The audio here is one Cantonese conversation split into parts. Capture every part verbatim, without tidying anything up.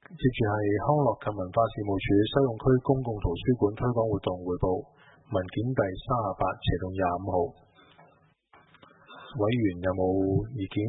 接住係康樂及文化事務署西貢區公共圖書館推廣活動匯報，文件第三十八斜到廿五號。委員有冇意見？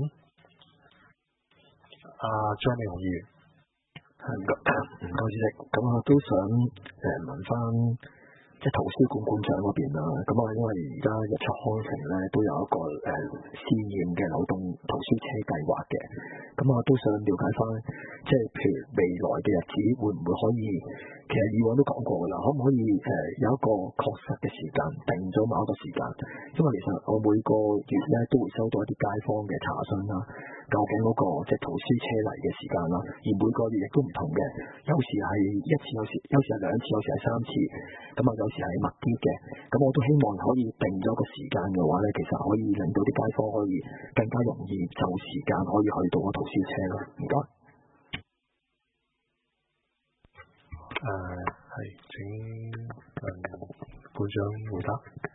阿張美雄議員， 唔該主席，咁我都想誒問翻即係圖書館館長嗰邊啦。咁啊，因為而家日出康城咧都有一個誒試驗嘅流動圖書車計劃嘅，咁我都想了解翻，即係譬如未來嘅日子會唔會可以，其實以往都講過㗎啦，可唔可以誒有一個確實嘅時間，定咗某一個時間？因為其實我每個月咧都會收到一啲街坊嘅查詢啦，究竟嗰個即係圖書車嚟嘅時間啦，而每個月亦都唔同嘅，有時係一次，有時有時係兩次，有時係三次，咁啊有時係密啲嘅，咁我都希望可以定咗個時間嘅話咧，其實可以令到啲街坊可以更加容易就時間可以去到個圖書車咯。唔該。 誒係，請誒館長回答。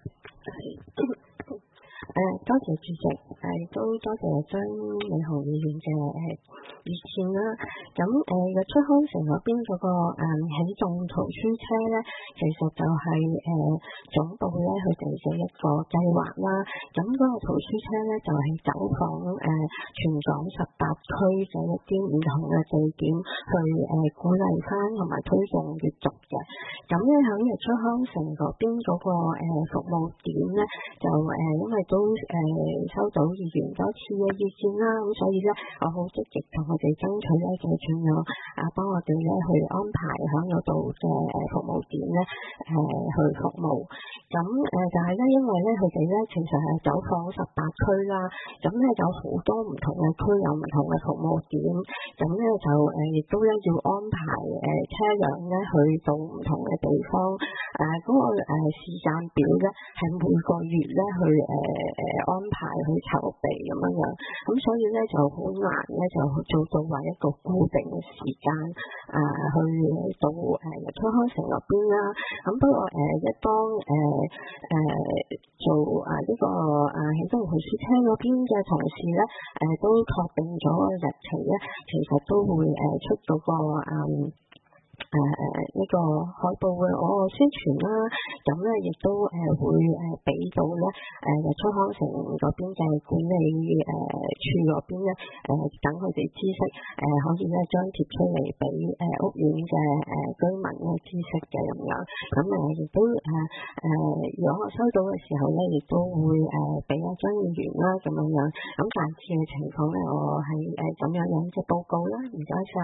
誒、呃，多謝主席，誒、呃、都多謝張美雄議員嘅誒意見啦。咁誒日出康城嗰邊嗰、那個誒起動圖書車咧，其實就係、是、誒、呃、總部咧佢哋嘅一個計劃啦。咁嗰個圖書車咧就係、是、走訪誒、呃、全港十八區嘅一啲唔同嘅地點，去誒、呃、鼓勵翻同埋推動閱讀嘅。咁咧喺日出康城嗰邊嗰、那個誒、呃、服務點咧，就誒、呃、因為都誒、呃、收到議員多次嘅意見啦，咁所以咧我好積極同我哋爭取咧，就盡量啊幫我哋咧去安排喺嗰度嘅服務點咧誒去服務。咁誒就係咧，因為咧佢哋咧其實係走訪十八區啦，咁咧有好多唔同嘅區有唔同嘅服務點，咁咧就誒亦都咧要安排誒車輛咧去到唔同嘅地方，誒嗰個誒時間表咧係每個月咧去誒誒安排去籌備咁樣樣，咁所以咧就好難咧就做到話一個固定嘅時間啊去到誒日出康城嗰邊啦。咁不過誒一當誒誒、呃、做啊呢、這個啊起動圖書車嗰邊嘅同事咧，誒、呃、都確定咗個日期咧，其實都會誒、呃、出到個啊誒誒呢個海報嘅嗰個宣傳啦，咁咧亦都誒會誒俾到咧誒日出康城嗰邊嘅管理誒處嗰邊咧誒等佢哋知識誒可以咧張貼出嚟俾誒屋苑嘅誒居民咧知識嘅咁樣，咁誒亦都誒誒如果我收到嘅時候咧，亦都會誒俾阿張議員啦咁樣樣，咁大致嘅情況咧，我係誒咁樣樣嘅報告啦，唔該晒。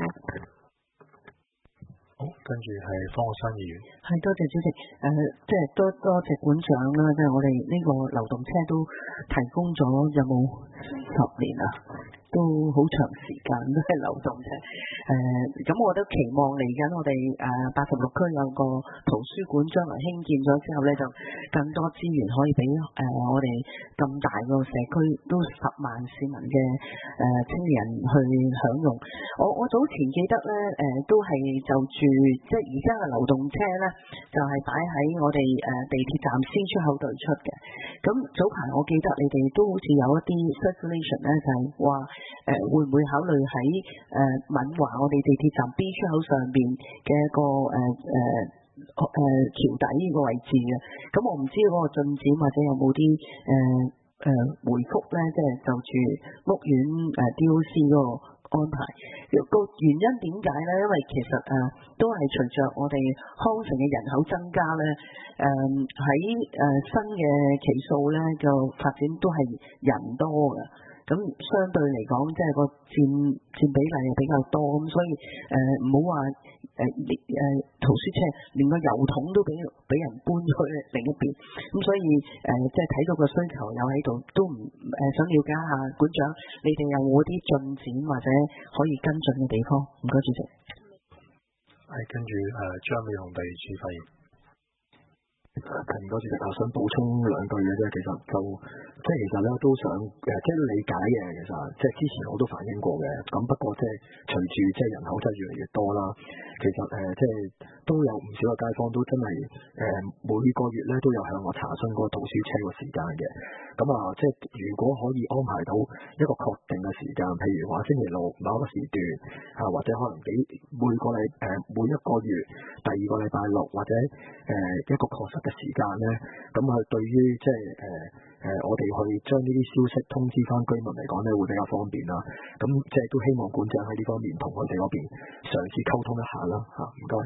好，跟住係方國珊議員。 係，多謝主席。誒、呃，即係多多謝館長啦，即係我哋呢個流動車都提供咗有冇十年啊？都好長時間都係流動車。誒、呃，咁我都期望嚟緊我哋誒八十六區有個圖書館將來興建咗之後咧，就更多資源可以俾誒、呃、我哋咁大個社區都十萬市民嘅誒、呃、青年人去享用。我我早前記得咧誒、呃、都係就住即係而家嘅流動車咧，就係擺喺我哋誒、呃、地鐵站 C 出口對出嘅。咁早排我記得你哋都好似有一啲 circulation 咧，就係話誒會唔會考慮喺誒敏華我哋地鐵站 B 出口上邊嘅一個誒誒誒橋底呢個位置嘅？咁我唔知嗰個進展或者有冇啲誒誒回覆咧，即係就住屋苑誒 D O C 嗰個安排。個原因點解咧？因為其實誒、呃、都係隨着我哋康城嘅人口增加咧，誒喺誒新嘅期數咧個發展都係人多嘅。咁相對嚟講，即係個佔佔比例係比較多，咁所以誒唔好話誒誒圖書車連個郵筒都俾俾人搬咗去另一邊，咁所以誒、呃、即係睇到個需求有喺度，都唔誒、呃、想了解下館長，你哋有冇啲進展或者可以跟進嘅地方？唔該，主席。 係跟住誒張美雄第二次發言。 誒係唔該主席，我想補充兩句嘅啫。其實就即係其實咧都想誒，即係理解嘅。其實即係之前我都反映過嘅。咁不過即係隨住即係人口真係越嚟越多啦，其實誒、呃、即係都有唔少嘅街坊都真係誒、呃、每個月咧都有向我查詢嗰個圖書車個時間嘅。咁啊，即係如果可以安排到一個確定嘅時間，譬如話星期六某一個時段啊，或者可能幾每個禮誒、呃、每一個月第二個禮拜六或者誒、呃、一個確實嘅時間咧，咁啊對於即係誒誒我哋去將呢啲消息通知翻居民嚟講咧，會比較方便啦。咁即係都希望館長喺呢方面同佢哋嗰邊嘗試溝通一下啦。嚇，唔該。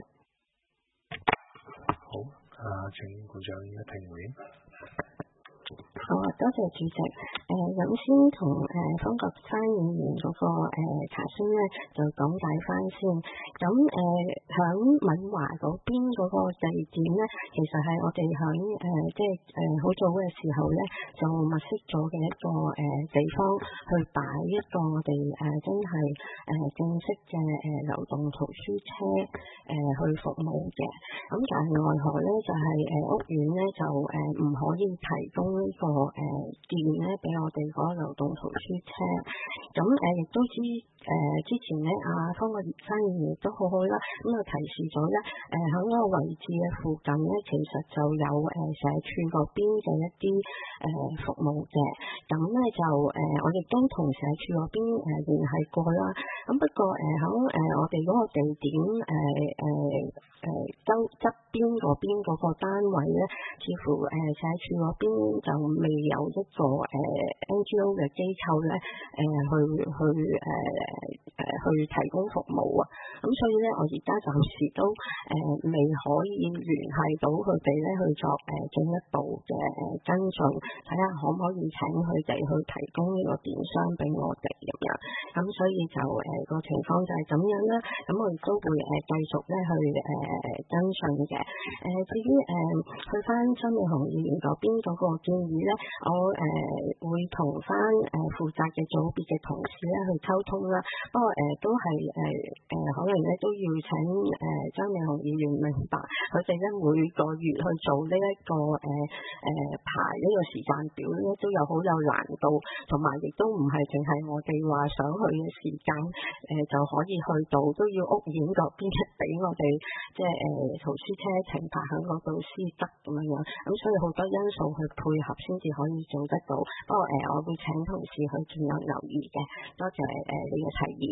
好，啊請館長一聽回應。 好啊，多謝主席。誒、呃，咁先同誒方國珊議員嗰、那個誒、呃、查詢咧，就講解翻先。咁誒響敏華嗰邊嗰個地點咧，其實係我哋響誒即係誒好早嘅時候咧，就物色咗嘅一個誒、呃、地方去擺一個我哋誒、呃、真係誒、呃、正式嘅誒、呃、流動圖書車誒、呃、去服務嘅。咁但係奈何咧，就係、是、誒、呃、屋苑咧就誒唔、呃、可以提供呢、這個誒件咧俾我哋嗰個流動圖書車。咁誒亦都知誒、呃、之前咧阿方國珊議員亦都好好啦，咁就提示咗咧誒喺嗰個位置嘅附近咧，其實就有誒、呃、社署嗰邊嘅一啲誒、呃、服務嘅。咁咧就誒、呃、我亦都同社署嗰邊誒聯繫過啦。咁不過誒喺誒我哋嗰個地點誒誒誒周側邊嗰邊嗰個單位咧，似乎誒、呃、社署嗰邊就未有一個誒、呃、N G O 嘅機構咧誒、呃、去去誒誒、呃、去提供服務啊。咁所以咧，我而家暫時都誒、呃、未可以聯繫到佢哋咧去作誒、呃、進一步嘅跟進，睇下可唔可以請佢哋去提供呢個電箱俾我哋咁樣。咁所以就誒、呃、個情況就係咁樣啦。咁我亦都會誒、呃、繼續咧去誒、呃、跟進嘅。誒、呃、至於誒、呃、去翻張美雄議員嗰邊嗰個建議咧，我誒、呃、會同翻誒負責嘅組別嘅同事咧去溝通啦。不過誒、呃、都係誒誒可能咧都要請誒、呃、張美雄議員明白，佢哋咧每個月去做呢、這、一個誒誒、呃呃、排呢個時間表咧都有好有難度，同埋亦都唔係淨係我哋話想去嘅時間誒、呃、就可以去到，都要屋苑嗰邊俾我哋即係誒圖書車停泊喺嗰度先得咁樣樣。咁所以好多因素去配合先至可以做得到。不過誒、呃、我會請同事去盡量留意嘅。多謝誒、呃、你嘅提議。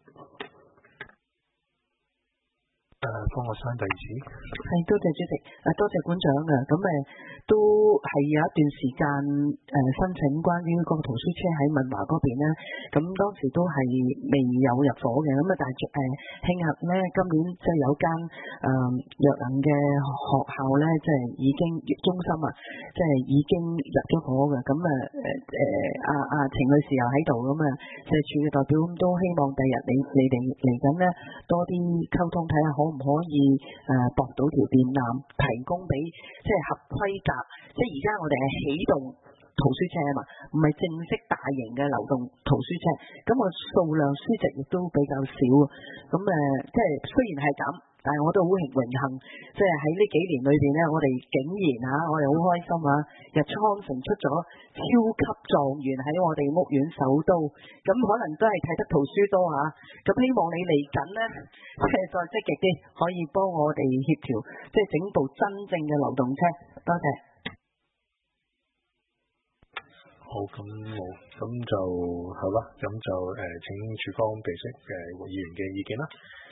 誒，方國珊弟子， 係多謝主席，誒多謝館長啊。咁誒都係有一段時間誒申請關於個圖書車喺敏華嗰邊咧，咁當時都係未有入伙嘅。咁啊，但係誒慶幸咧，今年即係有間誒弱能嘅學校咧，即係已經中心啊，即係已經入咗伙嘅。咁啊誒誒阿阿程女士又喺度，咁啊社署嘅代表都希望第日你你哋嚟緊咧多啲溝通，睇下可唔可以誒駁到條電纜提供俾即係合規格，即係而家我哋係起動圖書車啊嘛，唔係正式大型嘅流動圖書車，咁個數量書籍亦都比較少，咁誒即係雖然係咁，但係我都好榮幸，即係喺呢幾年裏邊咧，我哋竟然嚇，我哋好開心啊！日出康城出咗超級狀元喺我哋屋苑首都，咁可能都係睇得圖書多嚇，咁希望你嚟緊咧，即係再積極啲，可以幫我哋協調，即係整部真正嘅流動車。多謝。 好，咁冇，咁就好啦，咁就誒、呃、請署方備悉誒議員嘅意見啦。